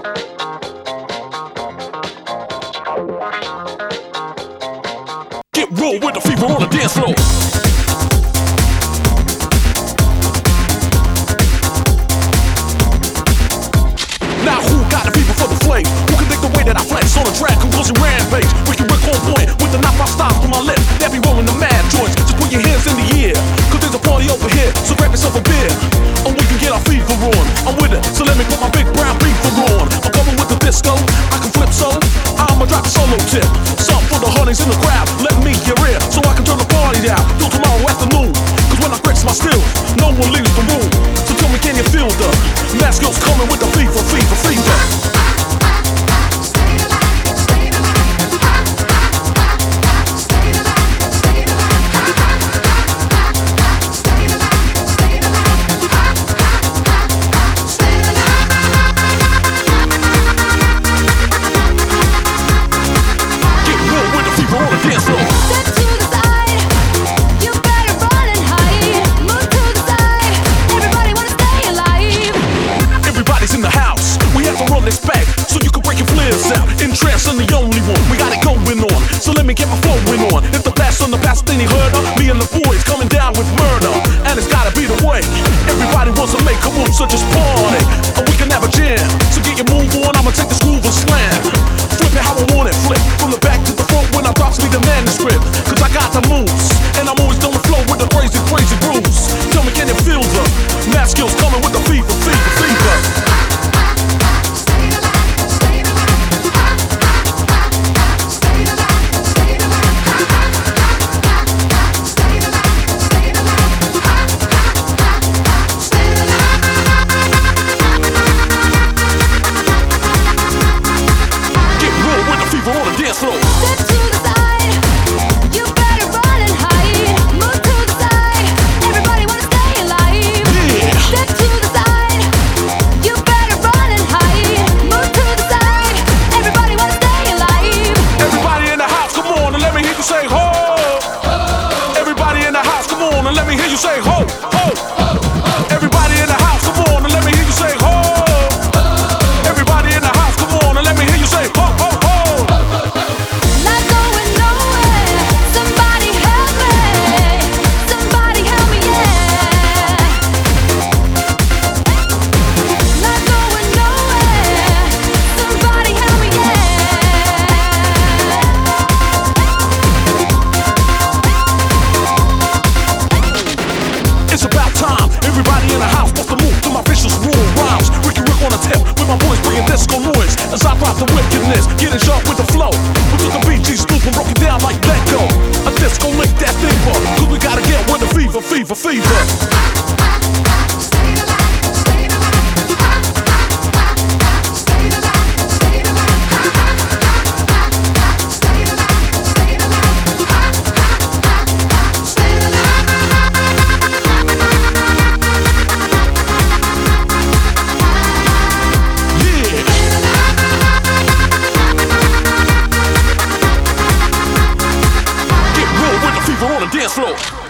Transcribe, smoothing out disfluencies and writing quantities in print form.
Get roll with the fever on the dance floor. Now who got the fever for the flame? Who can think the way that I flex on the track? Conclusion rampage. We can work on point with the knife I stop on my lip. That be rolling the mad joints. Just put your hands in the air, cause there's a party over here. So grab yourself a beer, and we can get our fever on. I'm with it, so let me put my big brown beaver on. I'm coming with the disco, I can flip so I'ma drop the solo tip. Something for the honeys in the crowd. Let me your ear, so I can turn the party out till tomorrow afternoon. Cause when I grips my stills, no one leaves the room. So tell me, can you feel the Masco's coming with the fever, fever, fever? I'm the only one, we got it going on. So let me get my flowing on. If the blast on the past, then he heard her. Me and the boys coming down with murder, and it's gotta be the way. Everybody wants to make a move, so just party, and we can have a jam. So get your move on, I'ma take this groove and slam. Flip it how I want it, flip from the back to the front when I drops me the manuscript. Cause I got the moves, and I'm always on the flow with the crazy, crazy grooves. Tell me, can you feel the math skills coming with the fever, fever, fever? Let me hear you say ho, ho. Everybody in the house, come on and let me hear you say ho. Everybody in the house, come on and let me hear you say ho, ho, ho. Not going nowhere. Somebody help me. Somebody help me, yeah. Not going nowhere. Somebody help me, It's about time, everybody in the house wants to move to my vicious rule rhymes. Ricky Rick on the tip, with my boys bringing disco noise. As I drop the wickedness, getting sharp with the flow. We took a BG scoop and broke it down like Lego. A disco lick that fever, cause we gotta get with the fever, fever, fever. On the dance floor.